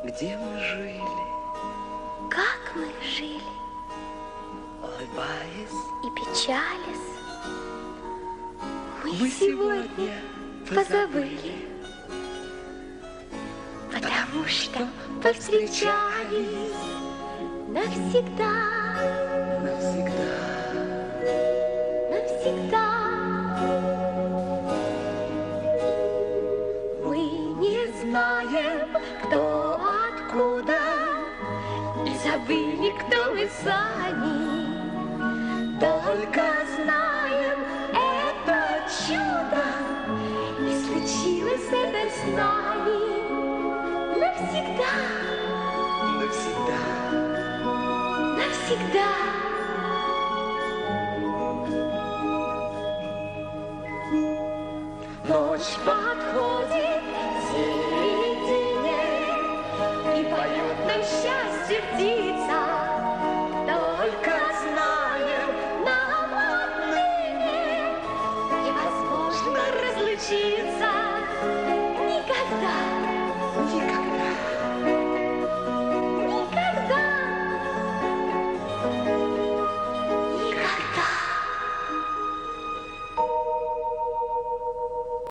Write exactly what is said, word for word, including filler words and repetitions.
где мы жили. Как мы жили. Улыбаясь и печалясь. Мы, мы сегодня позабыли, потому что повстречались навсегда. Навсегда. Навсегда. Мы не знаем, кто откуда, и забыли, кто мы сами. Только знаем это чудо, и случилось это с нами навсегда. Навсегда. Навсегда. Ночь подходит к середине, и поют нам счастье птица.